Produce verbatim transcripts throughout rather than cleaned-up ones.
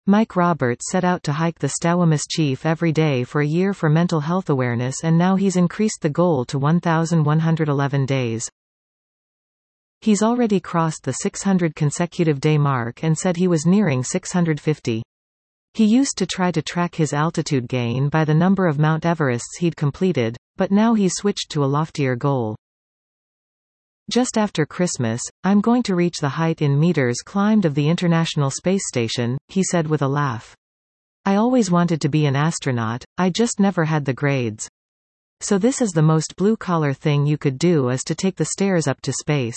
Mike Roberts set out to hike the Snoqualmie every day for a year for mental health awareness, and now he's increased the goal to one thousand one hundred eleven days. He's already crossed the six hundred consecutive day mark and said he was nearing six hundred fifty. He used to try to track his altitude gain by the number of Mount Everests he'd completed, but now he's switched to a loftier goal. Just after Christmas, I'm going to reach the height in meters climbed of the International Space Station, he said with a laugh. I always wanted to be an astronaut, I just never had the grades. So this is the most blue-collar thing you could do, is to take the stairs up to space.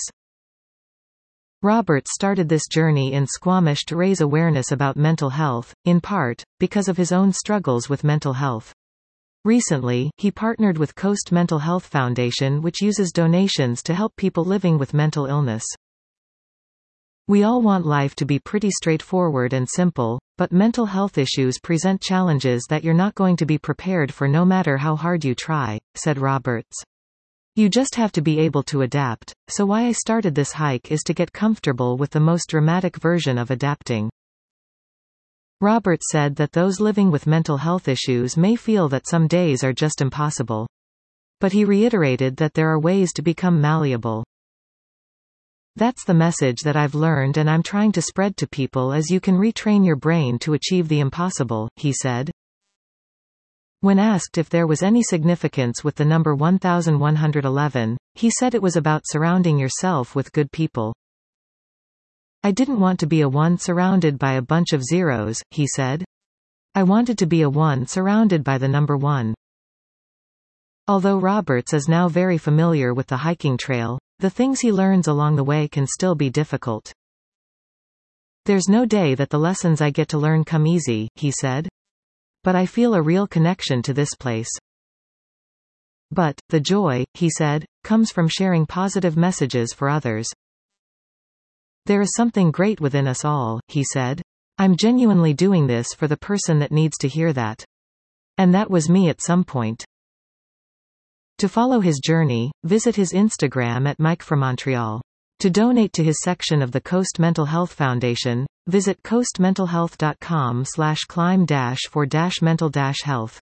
Roberts started this journey in Squamish to raise awareness about mental health, in part, because of his own struggles with mental health. Recently, he partnered with Coast Mental Health Foundation, which uses donations to help people living with mental illness. We all want life to be pretty straightforward and simple, but mental health issues present challenges that you're not going to be prepared for no matter how hard you try, said Roberts. You just have to be able to adapt, so why I started this hike is to get comfortable with the most dramatic version of adapting. Roberts said that those living with mental health issues may feel that some days are just impossible. But he reiterated that there are ways to become malleable. That's the message that I've learned and I'm trying to spread to people, as you can retrain your brain to achieve the impossible, he said. When asked if there was any significance with the number one thousand one hundred eleven, he said it was about surrounding yourself with good people. I didn't want to be a one surrounded by a bunch of zeros, he said. I wanted to be a one surrounded by the number one. Although Roberts is now very familiar with the hiking trail, the things he learns along the way can still be difficult. There's no day that the lessons I get to learn come easy, he said. But I feel a real connection to this place. But, the joy, he said, comes from sharing positive messages for others. There is something great within us all, he said. I'm genuinely doing this for the person that needs to hear that. And that was me at some point. To follow his journey, visit his Instagram at Mike from Montreal. To donate to his section of the Coast Mental Health Foundation, visit coast mental health dot com slash climb dash for dash mental dash health.